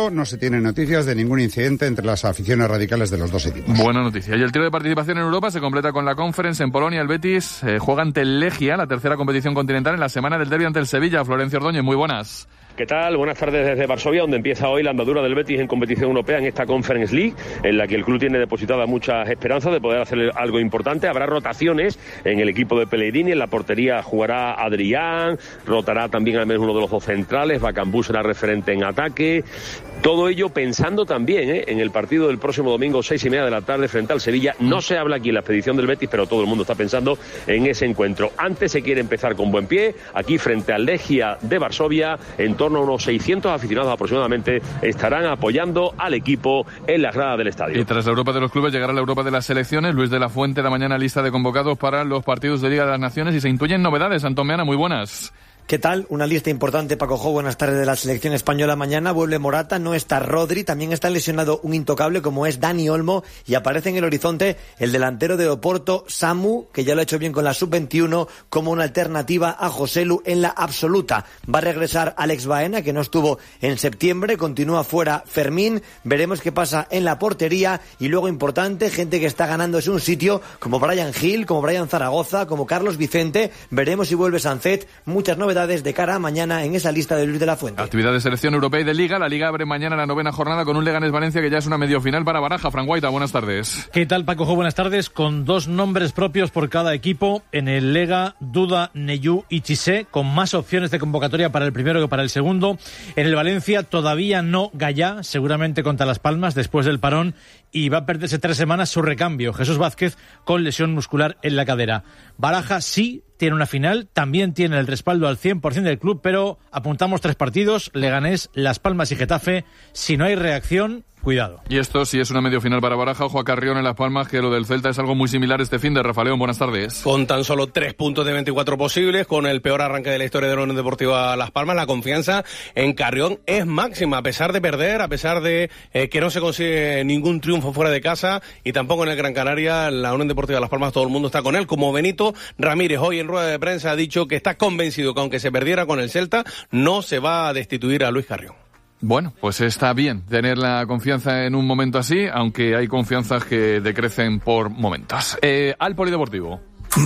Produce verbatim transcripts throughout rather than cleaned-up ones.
momento no se tienen noticias de ningún incidente entre las aficiones radicales de los dos equipos. Buena noticia. Y el tiro de participación en Europa se completa con la Conference en Polonia. El Betis eh, juega ante el Legia, la tercera competición continental, en la semana del derbi ante el Sevilla. Florencio Ordóñez, muy buenas. ¿Qué tal? Buenas tardes desde Varsovia, donde empieza hoy la andadura del Betis en competición europea en esta Conference League, en la que el club tiene depositada muchas esperanzas de poder hacer algo importante. Habrá rotaciones en el equipo de Pellegrini, en la portería jugará Adrián, rotará también al menos uno de los dos centrales, Bakambu será referente en ataque. Todo ello pensando también ¿eh? en el partido del próximo domingo, seis y media de la tarde, frente al Sevilla. No se habla aquí en la expedición del Betis, pero todo el mundo está pensando en ese encuentro. Antes se quiere empezar con buen pie, aquí frente al Legia de Varsovia, en torno a unos seiscientos aficionados aproximadamente estarán apoyando al equipo en las gradas del estadio. Y tras la Europa de los clubes llegará la Europa de las selecciones. Luis de la Fuente da mañana lista de convocados para los partidos de Liga de las Naciones y se intuyen novedades. Antón Meana, muy buenas. ¿Qué tal? Una lista importante, Paco Jo. Buenas tardes de la selección española. Mañana vuelve Morata, no está Rodri, también está lesionado un intocable como es Dani Olmo y aparece en el horizonte el delantero de Oporto, Samu, que ya lo ha hecho bien con la sub veintiuno, como una alternativa a Joselu en la absoluta. Va a regresar Alex Baena, que no estuvo en septiembre, continúa fuera Fermín, veremos qué pasa en la portería y luego importante, gente que está ganándose un sitio como Brian Gil, como Brian Zaragoza, como Carlos Vicente, veremos si vuelve Sancet, muchas novedades de cara a mañana en esa lista de Luis de la Fuente. Actividad de selección europea y de Liga. La Liga abre mañana la novena jornada con un Leganés Valencia que ya es una medio final para Baraja. Fran Guaita, buenas tardes. ¿Qué tal, Paco Jo? Buenas tardes. Con dos nombres propios por cada equipo. En el Lega, Duda, Neyú y Chisé, con más opciones de convocatoria para el primero que para el segundo. En el Valencia todavía no Gallá, seguramente contra Las Palmas después del parón, y va a perderse tres semanas su recambio, Jesús Vázquez, con lesión muscular en la cadera. Baraja sí tiene una final, también tiene el respaldo al cien por ciento del club, pero apuntamos tres partidos, Leganés, Las Palmas y Getafe. Si no hay reacción, cuidado. Y esto sí es una medio final para Baraja. Ojo a Carrión en Las Palmas, que lo del Celta es algo muy similar este fin de. Rafa León, buenas tardes. Con tan solo tres puntos de veinticuatro posibles, con el peor arranque de la historia de la Unión Deportiva Las Palmas, la confianza en Carrión es máxima, a pesar de perder, a pesar de eh, que no se consigue ningún triunfo fuera de casa, y tampoco en el Gran Canaria. La Unión Deportiva Las Palmas, todo el mundo está con él, como Benito Ramírez hoy en rueda de prensa ha dicho que está convencido que aunque se perdiera con el Celta, no se va a destituir a Luis Carrión. Bueno, pues está bien tener la confianza en un momento así, aunque hay confianzas que decrecen por momentos. Eh, al polideportivo.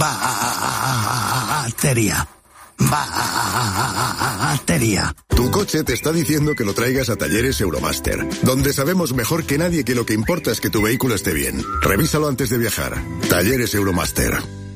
Batería. Batería. Tu coche te está diciendo que lo traigas a Talleres Euromaster, donde sabemos mejor que nadie que lo que importa es que tu vehículo esté bien. Revísalo antes de viajar. Talleres Euromaster.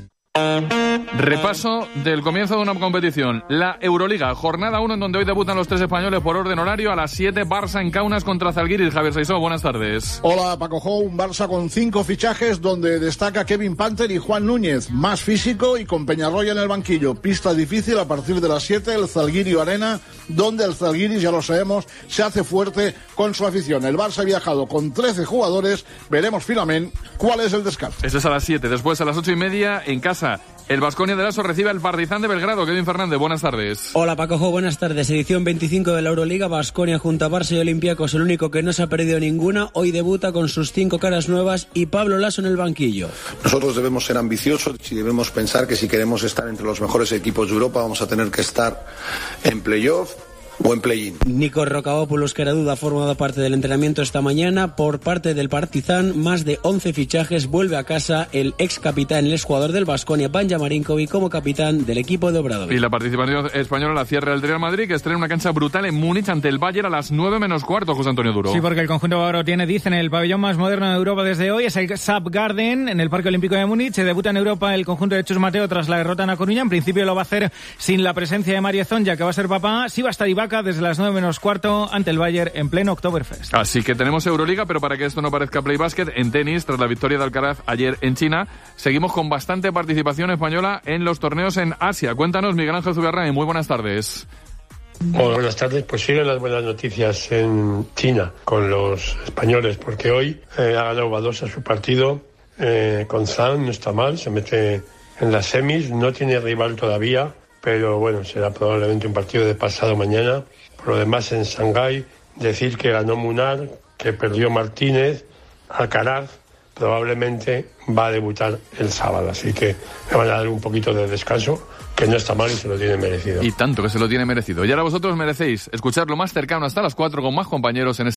Repaso del comienzo de una competición, la Euroliga, jornada uno en donde hoy debutan los tres españoles por orden horario. A las siete, Barça en Kaunas contra Zalgiris. Javier Saisó, buenas tardes. Hola, Paco Jo. Un Barça con cinco fichajes donde destaca Kevin Panther y Juan Núñez, más físico y con Peñarroya en el banquillo. Pista difícil a partir de las siete, el Zalgiris Arena, donde el Zalgiris, ya lo sabemos, se hace fuerte con su afición. El Barça ha viajado con trece jugadores, veremos finalmente cuál es el descarte. Este es a las siete, después a las ocho y media en casa. El Baskonia de Lasso recibe al Partizan de Belgrado. Kevin Fernández, buenas tardes. Hola, Paco Jo, buenas tardes. Edición veinticinco de la Euroliga. Baskonia junto a Barça y Olympiacos, el único que no se ha perdido ninguna. Hoy debuta con sus cinco caras nuevas y Pablo Lasso en el banquillo. Nosotros debemos ser ambiciosos y debemos pensar que si queremos estar entre los mejores equipos de Europa vamos a tener que estar en playoff o en play-in. Nikos Rokavopoulos, que era duda, ha formado parte del entrenamiento esta mañana. Por parte del Partizan, más de once fichajes. Vuelve a casa el ex capitán, el ex jugador del Baskonia, Banja Marinkovic, como capitán del equipo de Obradovic. Y la participación española la cierra el Real Madrid, que estrena una cancha brutal en Múnich ante el Bayern a las nueve menos cuarto. José Antonio Duro. Sí, porque el conjunto bávaro tiene, dicen, el pabellón más moderno de Europa desde hoy. Es el Saab Garden, en el Parque Olímpico de Múnich. Se debuta en Europa el conjunto de Chus Mateo tras la derrota en A Coruña. En principio lo va a hacer sin la presencia de Mariezón, ya que va a ser papá. Sí va a estar Ibaka desde las nueve menos cuarto ante el Bayern en pleno Oktoberfest. Así que tenemos Euroliga, pero para que esto no parezca Play Basket, en tenis, tras la victoria de Alcaraz ayer en China, seguimos con bastante participación española en los torneos en Asia. Cuéntanos, Miguel Ángel Zugarra, y muy buenas tardes. Hola, buenas tardes. Pues siguen las buenas noticias en China con los españoles, porque hoy eh, ha ganado Badosa su partido eh, con Zhang, no está mal, se mete en las semis, no tiene rival todavía, pero bueno, será probablemente un partido de pasado mañana. Por lo demás, en Shanghái, decir que ganó Munar, que perdió Martínez, Alcaraz probablemente va a debutar el sábado, así que le van a dar un poquito de descanso, que no está mal y se lo tiene merecido. Y tanto que se lo tiene merecido. Y ahora vosotros merecéis escuchar lo más cercano hasta las cuatro con más compañeros en este